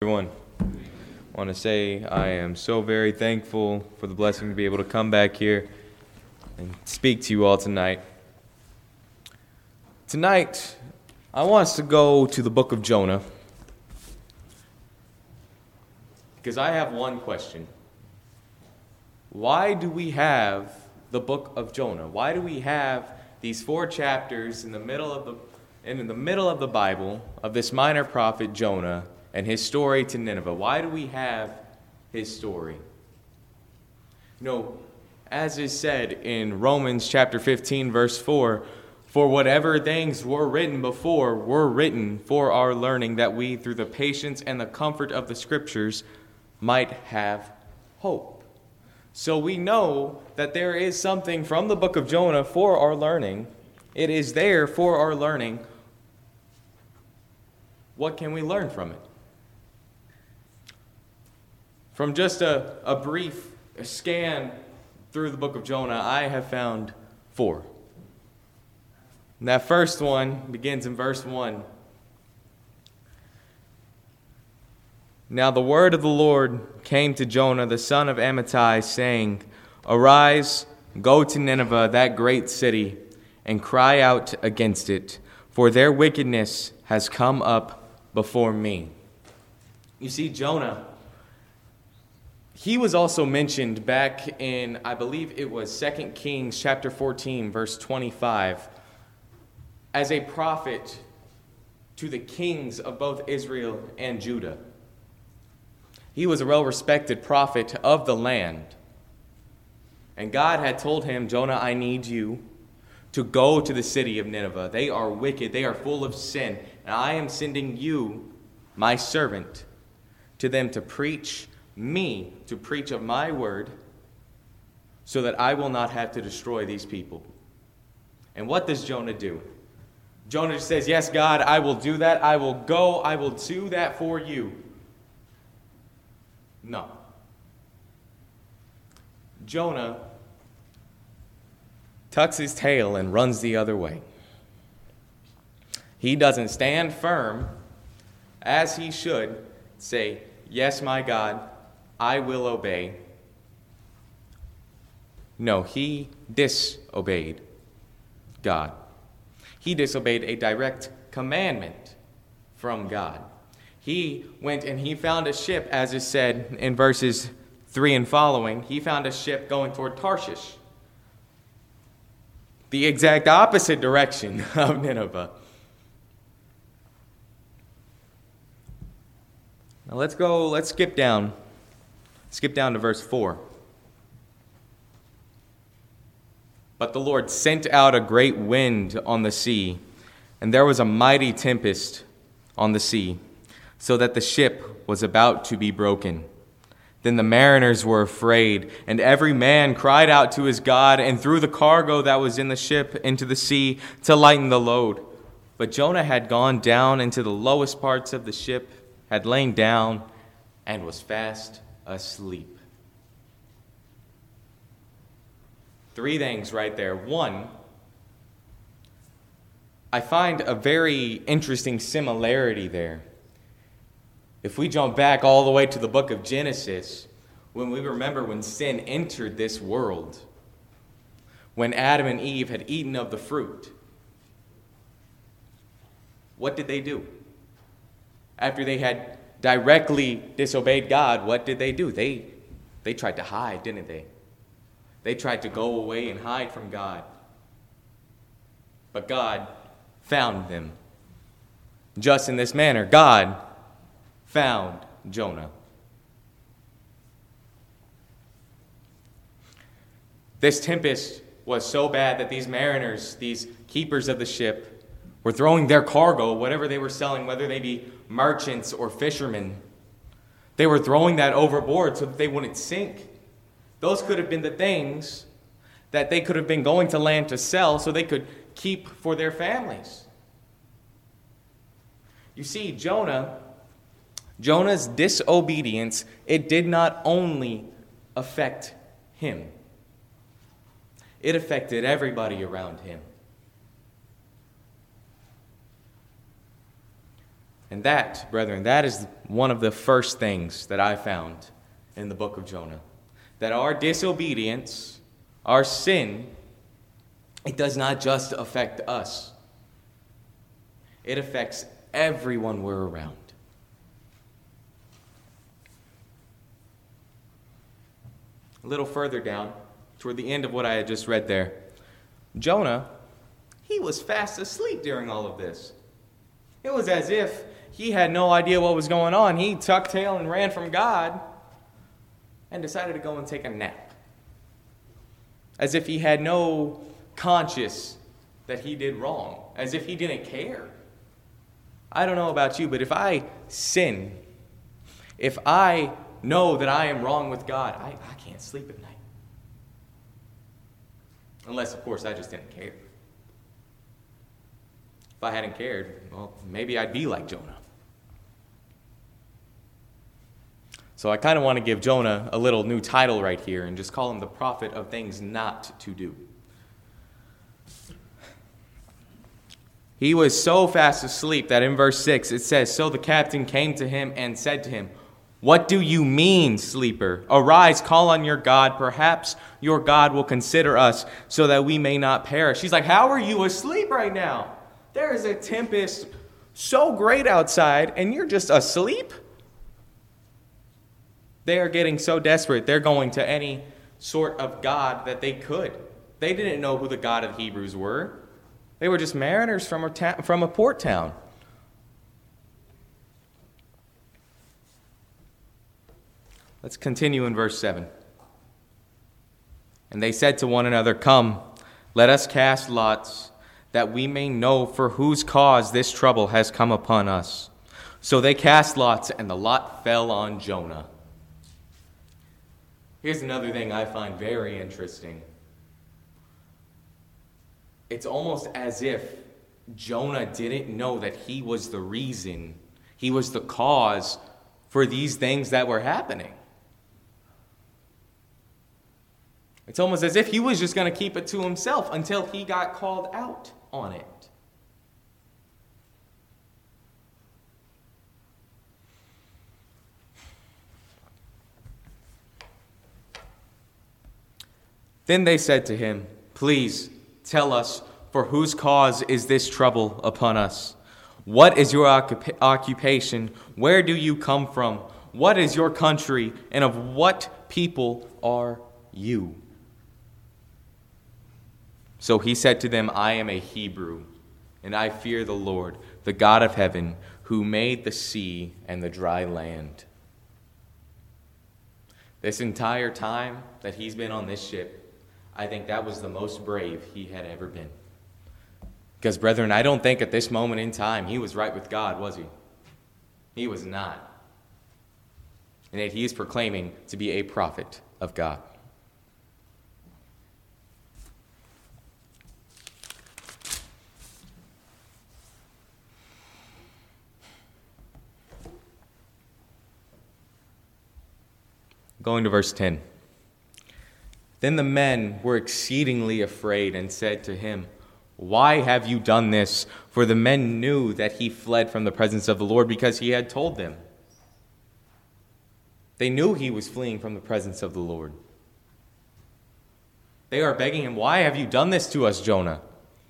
everyone. I want to say I am so very thankful for the blessing to be able to come back here and speak to you all tonight. Tonight, I want us to go to the book of Jonah because I have one question. Why do we have the book of Jonah? Why do we have these 4 chapters in the middle of the Bible of this minor prophet Jonah and his story to Nineveh? Why do we have his story? You know, as is said in Romans chapter 15, verse 4, for whatever things were written before were written for our learning, that we, through the patience and the comfort of the Scriptures, might have hope. So we know that there is something from the book of Jonah for our learning. It is there for our learning. What can we learn from it? From just a brief scan through the book of Jonah, I have found 4. And that first one begins in verse 1. Now the word of the Lord came to Jonah, the son of Amittai, saying, Arise, go to Nineveh, that great city, and cry out against it, for their wickedness has come up before me. You see, Jonah, he was also mentioned back in, I believe it was 2 Kings chapter 14, verse 25, as a prophet to the kings of both Israel and Judah. He was a well-respected prophet of the land. And God had told him, Jonah, I need you to go to the city of Nineveh. They are wicked. They are full of sin. And I am sending you, my servant, to them to preach of my word, so that I will not have to destroy these people. And what does Jonah do? Jonah just says, yes, God, I will do that. I will go. I will do that for you. No. Jonah tucks his tail and runs the other way. He doesn't stand firm as he should, say, yes, my God, I will obey. No, he disobeyed God. He disobeyed a direct commandment from God. He went and he found a ship, as is said in verses 3 and following. He found a ship going toward Tarshish, the exact opposite direction of Nineveh. Now let's skip down. Skip down to verse 4. But the Lord sent out a great wind on the sea, and there was a mighty tempest on the sea, so that the ship was about to be broken. Then the mariners were afraid, and every man cried out to his God, and threw the cargo that was in the ship into the sea to lighten the load. But Jonah had gone down into the lowest parts of the ship, had lain down, and was fast asleep. 3 things right there. 1, I find a very interesting similarity there. If we jump back all the way to the book of Genesis, when we remember when sin entered this world, when Adam and Eve had eaten of the fruit, what did they do? After they had directly disobeyed God, what did they do? They tried to hide, didn't they? They tried to go away and hide from God. But God found them. Just in this manner, God found Jonah. This tempest was so bad that these mariners, these keepers of the ship, were throwing their cargo, whatever they were selling, whether they be merchants or fishermen, they were throwing that overboard so that they wouldn't sink. Those could have been the things that they could have been going to land to sell so they could keep for their families. You see, Jonah's disobedience, it did not only affect him. It affected everybody around him. And that, brethren, that is one of the first things that I found in the book of Jonah. That our disobedience, our sin, it does not just affect us. It affects everyone we're around. A little further down, toward the end of what I had just read there, Jonah, he was fast asleep during all of this. It was as if he had no idea what was going on. He tucked tail and ran from God and decided to go and take a nap. As if he had no conscience that he did wrong. As if he didn't care. I don't know about you, but if I sin, if I know that I am wrong with God, I can't sleep at night. Unless, of course, I just didn't care. If I hadn't cared, well, maybe I'd be like Jonah. So I kind of want to give Jonah a little new title right here and just call him the prophet of things not to do. He was so fast asleep that in verse 6 it says, "So the captain came to him and said to him, 'What do you mean, sleeper? Arise, call on your God. Perhaps your God will consider us so that we may not perish.'" He's like, how are you asleep right now? There is a tempest so great outside and you're just asleep? They are getting so desperate, they're going to any sort of god that they could. They didn't know who the God of the Hebrews were. They were just mariners from a port town. Let's continue in verse 7. "And they said to one another, 'Come, let us cast lots, that we may know for whose cause this trouble has come upon us.' So they cast lots, and the lot fell on Jonah." Here's another thing I find very interesting. It's almost as if Jonah didn't know that he was the reason, he was the cause for these things that were happening. It's almost as if he was just going to keep it to himself until he got called out on it. Then they said to him, "Please tell us, for whose cause is this trouble upon us? What is your occupation? Where do you come from? What is your country? And of what people are you?" So he said to them, "I am a Hebrew, and I fear the Lord, the God of heaven, who made the sea and the dry land." This entire time that he's been on this ship, I think that was the most brave he had ever been. Because, brethren, I don't think at this moment in time he was right with God, was he? He was not. And yet he is proclaiming to be a prophet of God. Going to verse 10. "Then the men were exceedingly afraid and said to him, 'Why have you done this?' For the men knew that he fled from the presence of the Lord because he had told them." They knew he was fleeing from the presence of the Lord. They are begging him, "Why have you done this to us, Jonah?"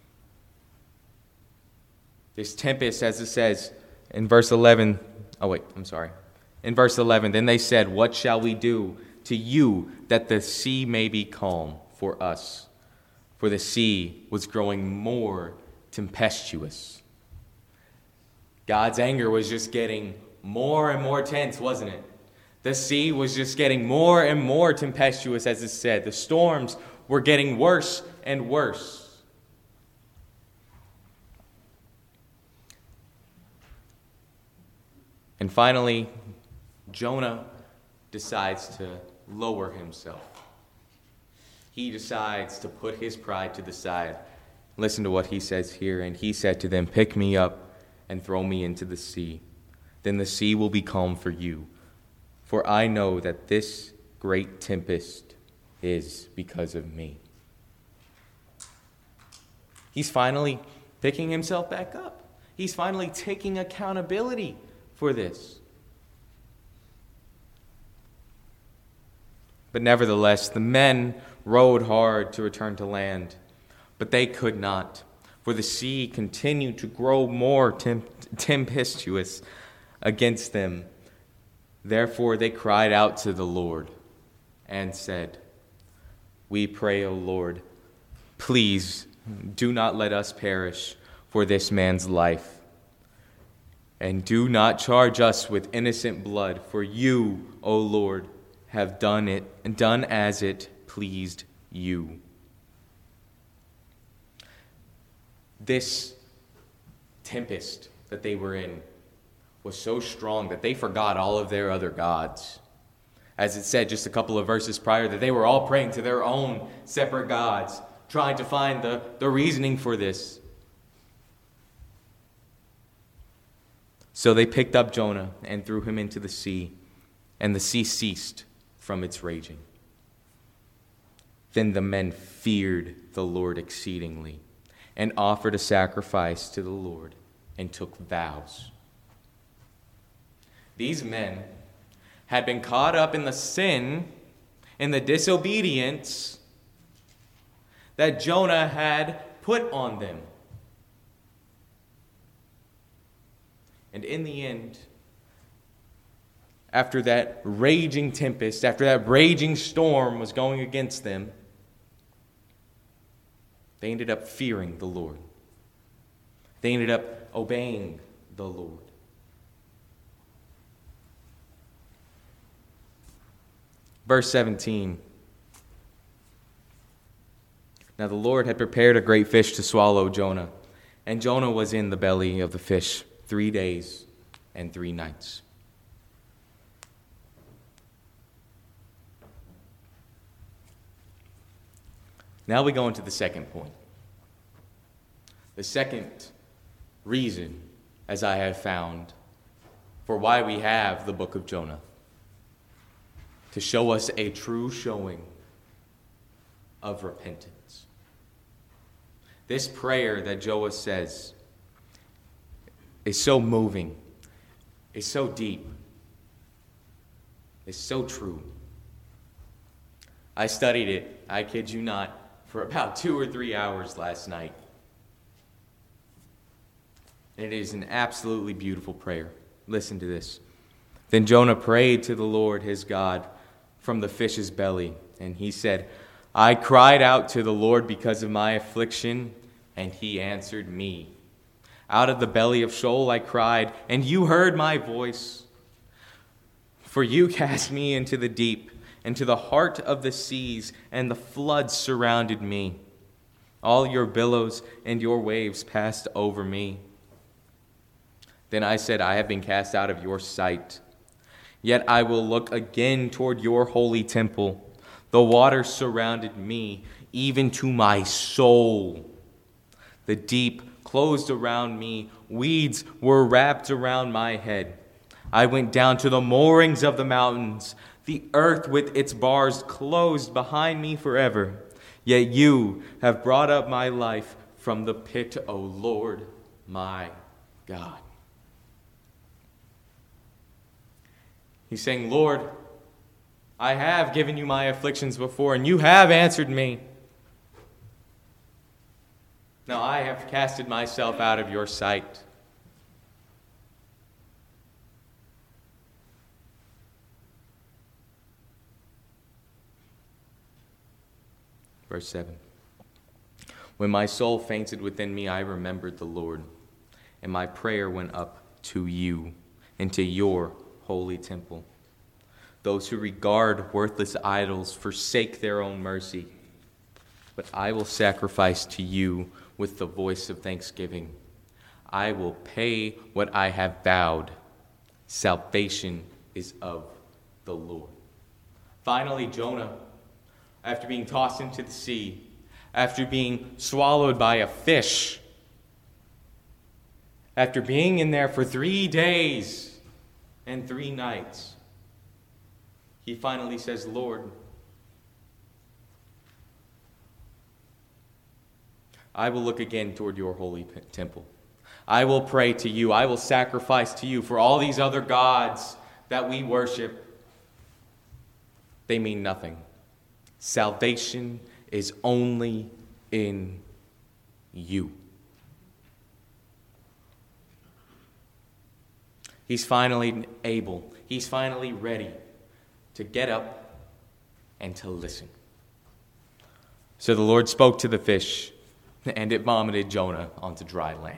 This tempest, as it says in verse 11, in verse 11, "Then they said, 'What shall we do to you that the sea may be calm for us?' For the sea was growing more tempestuous." God's anger was just getting more and more tense, wasn't it? The sea was just getting more and more tempestuous, as it said. The storms were getting worse and worse. And finally, Jonah decides to lower himself. He decides to put his pride to the side. Listen to what he says here. "And he said to them, 'Pick me up and throw me into the sea. Then the sea will be calm for you. For I know that this great tempest is because of me.'" He's finally picking himself back up. He's finally taking accountability for this. But nevertheless, the men rowed hard to return to land, but they could not, for the sea continued to grow more tempestuous against them. Therefore they cried out to the Lord and said, "We pray, O Lord, please do not let us perish for this man's life. And do not charge us with innocent blood, for you, O Lord, have done as it pleased you." This tempest that they were in was so strong that they forgot all of their other gods. As it said just a couple of verses prior, that they were all praying to their own separate gods, trying to find the reasoning for this. So they picked up Jonah and threw him into the sea, and the sea ceased from its raging. Then the men feared the Lord exceedingly, and offered a sacrifice to the Lord, and took vows. These men had been caught up in the sin, in the disobedience that Jonah had put on them. And in the end, after that raging tempest, after that raging storm was going against them, they ended up fearing the Lord. They ended up obeying the Lord. Verse 17. Now the Lord had prepared a great fish to swallow Jonah, and Jonah was in the belly of the fish 3 days and 3 nights. Now we go into the second point. The second reason, as I have found, for why we have the book of Jonah. To show us a true showing of repentance. This prayer that Jonah says is so moving, is so deep, is so true. I studied it, I kid you not, for about 2 or 3 hours last night. It is an absolutely beautiful prayer. Listen to this. Then Jonah prayed to the Lord his God from the fish's belly, and he said, "I cried out to the Lord because of my affliction, and he answered me. Out of the belly of Sheol I cried, and you heard my voice. For you cast me into the deep, into the heart of the seas, and the floods surrounded me. All your billows and your waves passed over me. Then I said, I have been cast out of your sight. Yet I will look again toward your holy temple. The waters surrounded me, even to my soul. The deep closed around me. Weeds were wrapped around my head. I went down to the moorings of the mountains. The earth with its bars closed behind me forever. Yet you have brought up my life from the pit, O Lord, my God." He's saying, Lord, I have given you my afflictions before, and you have answered me. Now I have casted myself out of your sight. Verse 7. When my soul fainted within me, I remembered the Lord, and my prayer went up to you, into your holy temple. Those who regard worthless idols forsake their own mercy, but I will sacrifice to you with the voice of thanksgiving. I will pay what I have vowed. Salvation is of the Lord. Finally, Jonah, after being tossed into the sea, after being swallowed by a fish, after being in there for 3 days and 3 nights, he finally says, Lord, I will look again toward your holy temple. I will pray to you. I will sacrifice to you. For all these other gods that we worship, they mean nothing. Salvation is only in you. He's finally able, he's finally ready to get up and to listen. So the Lord spoke to the fish, and it vomited Jonah onto dry land.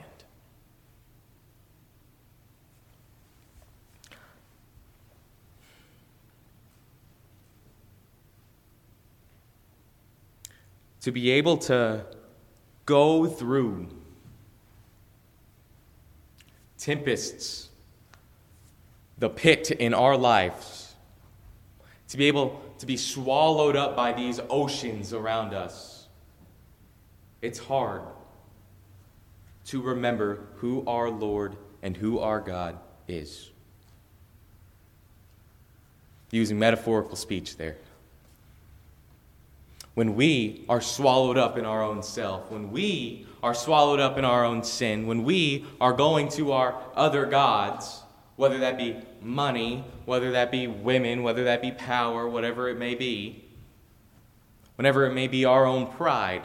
To be able to go through tempests, the pit in our lives, to be able to be swallowed up by these oceans around us, it's hard to remember who our Lord and who our God is. Using metaphorical speech there. When we are swallowed up in our own self, when we are swallowed up in our own sin, when we are going to our other gods, whether that be money, whether that be women, whether that be power, whatever it may be, whenever it may be our own pride,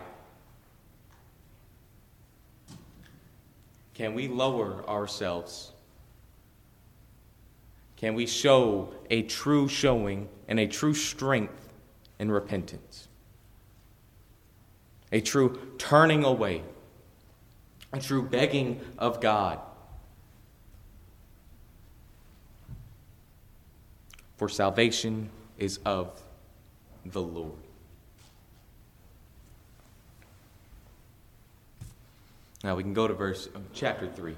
can we lower ourselves? Can we show a true showing and a true strength in repentance? A true turning away, a true begging of God. For salvation is of the Lord. Now we can go to chapter 3.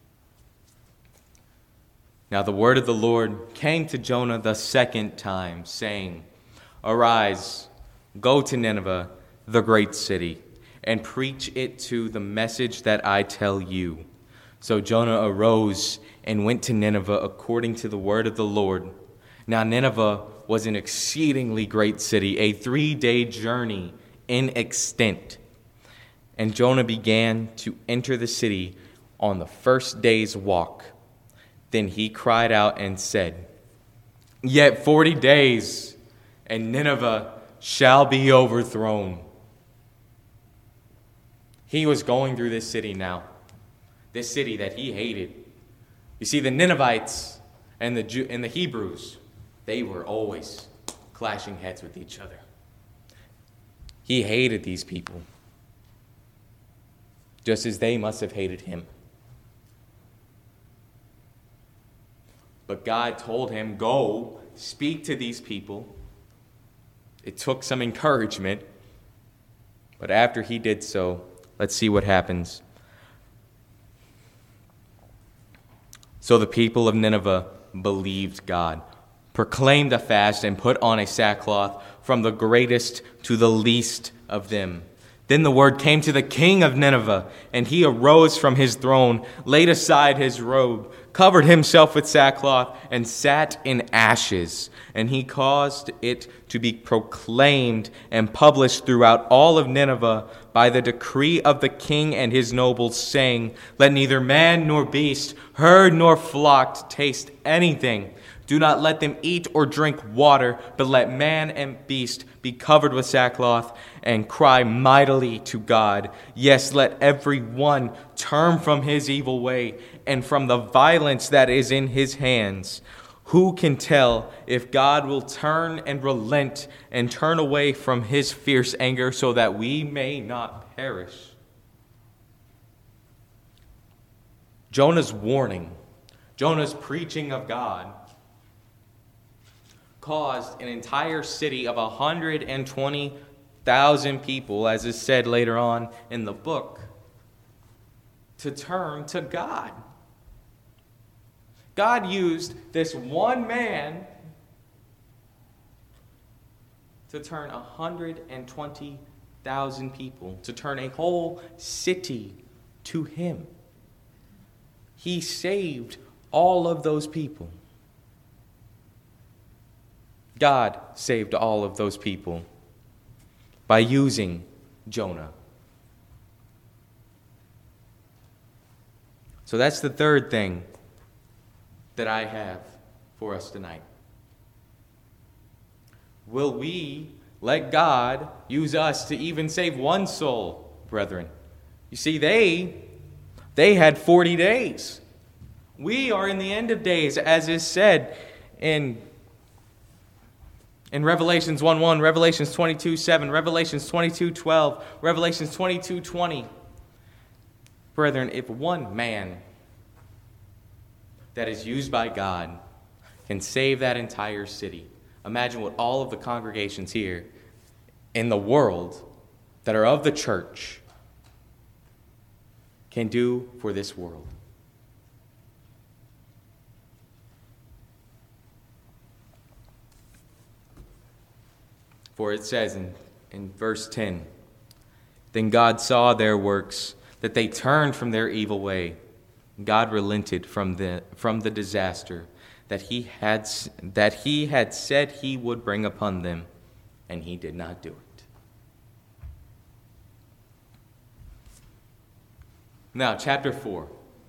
Now the word of the Lord came to Jonah the second time, saying, Arise, go to Nineveh, the great city, and preach it to the message that I tell you. So Jonah arose and went to Nineveh according to the word of the Lord. Now Nineveh was an exceedingly great city, a 3-day journey in extent. And Jonah began to enter the city on the first day's walk. Then he cried out and said, Yet 40 days, and Nineveh shall be overthrown. He was going through this city now, this city that he hated. You see, the Ninevites and the Hebrews, they were always clashing heads with each other. He hated these people, just as they must have hated him. But God told him, Go, speak to these people. It took some encouragement, but after he did so, let's see what happens. So the people of Nineveh believed God, proclaimed a fast, and put on a sackcloth from the greatest to the least of them. Then the word came to the king of Nineveh, and he arose from his throne, laid aside his robe, covered himself with sackcloth, and sat in ashes. And he caused it to be proclaimed and published throughout all of Nineveh by the decree of the king and his nobles, saying, Let neither man nor beast, herd nor flock taste anything. Do not let them eat or drink water, but let man and beast be covered with sackcloth and cry mightily to God. Yes, let every one turn from his evil way and from the violence that is in his hands. Who can tell if God will turn and relent and turn away from his fierce anger so that we may not perish? Jonah's warning, Jonah's preaching of God, caused an entire city of 120,000 people, as is said later on in the book, to turn to God. God used this one man to turn 120,000 people, to turn a whole city to him. He saved all of those people. God saved all of those people by using Jonah. So that's the third thing that I have for us tonight. Will we let God use us to even save one soul, brethren? You see, they had 40 days. We are in the end of days, as is said in Revelations 1:1, Revelations 22:7, Revelations 22:12, Revelations 22:20. Brethren, if one man that is used by God can save that entire city, imagine what all of the congregations here in the world that are of the church can do for this world. For it says in verse 10, "Then God saw their works, that they turned from their evil way. God relented from the disaster that he had said he would bring upon them, and he did not do it." Now, chapter 4.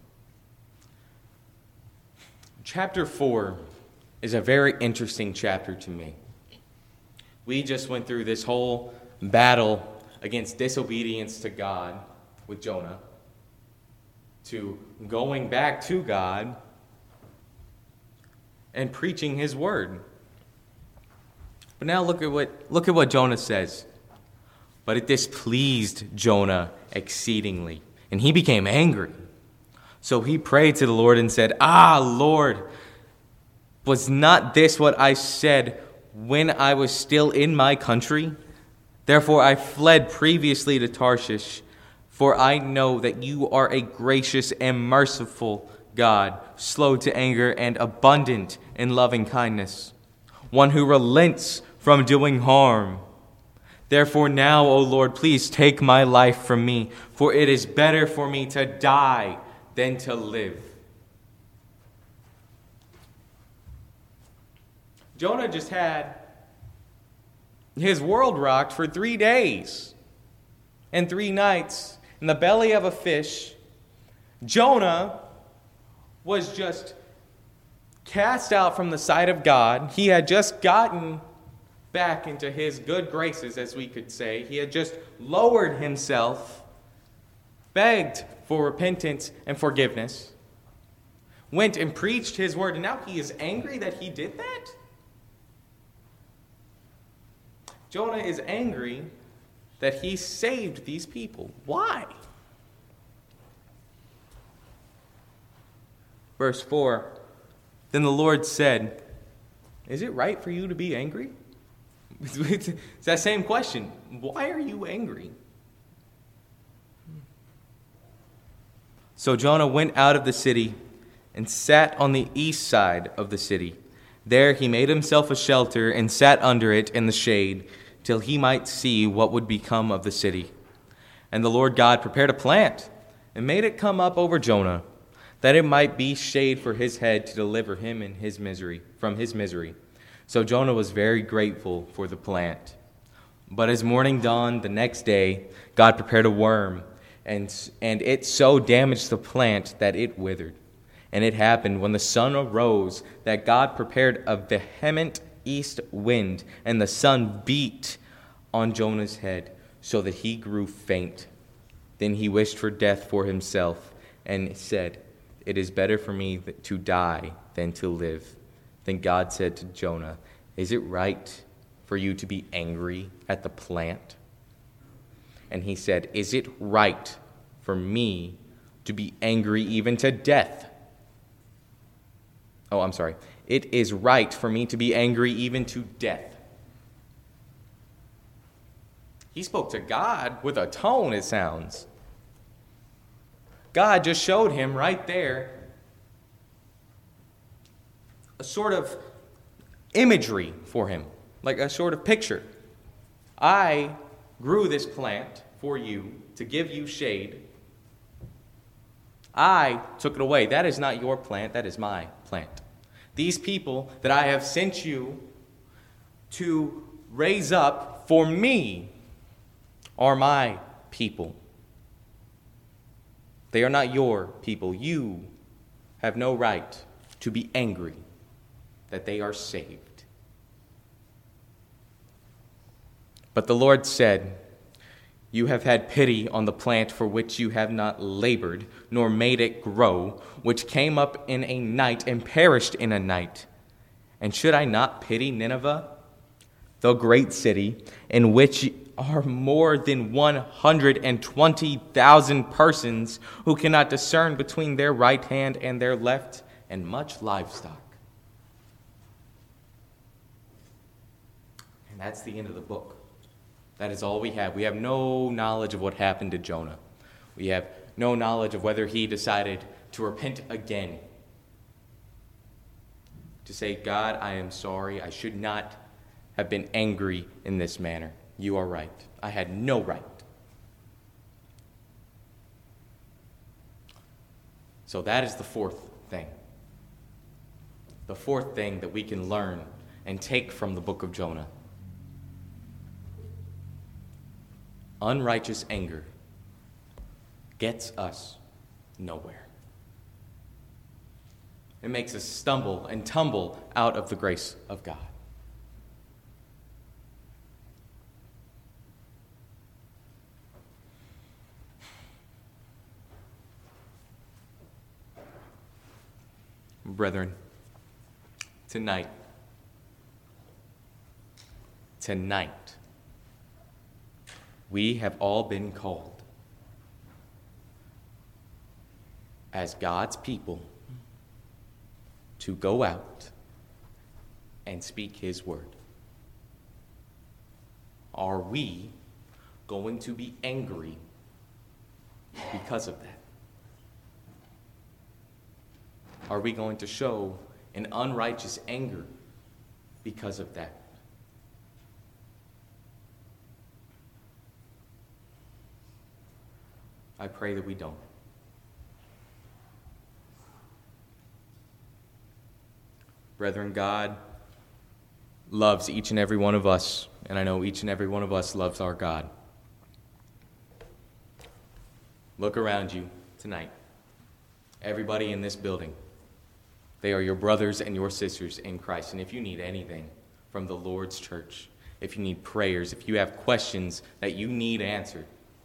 Chapter 4 is a very interesting chapter to me. We just went through this whole battle against disobedience to God with Jonah, to going back to God and preaching his word. But now look at what Jonah says. "But it displeased Jonah exceedingly, and he became angry. So he prayed to the Lord and said, 'Ah, Lord, was not this what I said when I was still in my country? Therefore I fled previously to Tarshish, for I know that you are a gracious and merciful God, slow to anger and abundant in loving kindness, one who relents from doing harm. Therefore now, O Lord, please take my life from me, for it is better for me to die than to live.'" Jonah just had his world rocked for 3 days and 3 nights in the belly of a fish. Jonah was just cast out from the sight of God. He had just gotten back into his good graces, as we could say. He had just lowered himself, begged for repentance and forgiveness, went and preached his word, and now he is angry that he did that? Jonah is angry that he saved these people. Why? Verse 4, "Then the Lord said, 'Is it right for you to be angry?'" It's that same question. Why are you angry? "So Jonah went out of the city and sat on the east side of the city. There he made himself a shelter and sat under it in the shade, till he might see what would become of the city. And the Lord God prepared a plant and made it come up over Jonah, that it might be shade for his head to deliver him from his misery. So Jonah was very grateful for the plant. But as morning dawned the next day, God prepared a worm, and it so damaged the plant that it withered. And it happened when the sun arose that God prepared a vehement east wind, and the sun beat on Jonah's head, so that he grew faint. Then he wished for death for himself, and said, 'It is better for me to die than to live.' Then God said to Jonah, 'Is it right for you to be angry at the plant?' And he said, 'Is it right for me to be angry even to death?' Oh, I'm sorry. It is right for me to be angry even to death." He spoke to God with a tone, it sounds. God just showed him right there a sort of imagery for him, like a sort of picture. "I grew this plant for you to give you shade. I took it away. That is not your plant, that is my plant. These people that I have sent you to raise up for me are my people. They are not your people. You have no right to be angry that they are saved. But the Lord said, you have had pity on the plant for which you have not labored, nor made it grow, which came up in a night and perished in a night. And should I not pity Nineveh, the great city, in which are more than 120,000 persons who cannot discern between their right hand and their left, and much livestock? And that's the end of the book. That is all we have. We have no knowledge of what happened to Jonah. We have no knowledge of whether he decided to repent again. To say, God, I am sorry. I should not have been angry in this manner. You are right. I had no right. So that is the fourth thing. The fourth thing that we can learn and take from the book of Jonah. Unrighteous anger gets us nowhere. It makes us stumble and tumble out of the grace of God. Brethren, tonight, we have all been called as God's people to go out and speak His word. Are we going to be angry because of that? Are we going to show an unrighteous anger because of that? I pray that we don't. Brethren, God loves each and every one of us, and I know each and every one of us loves our God. Look around you tonight. Everybody in this building, they are your brothers and your sisters in Christ. And if you need anything from the Lord's church, if you need prayers, if you have questions that you need answered,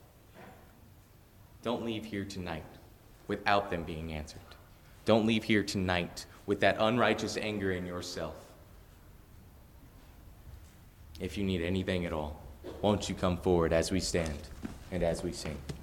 don't leave here tonight without them being answered. Don't leave here tonight with that unrighteous anger in yourself. If you need anything at all, won't you come forward as we stand and as we sing?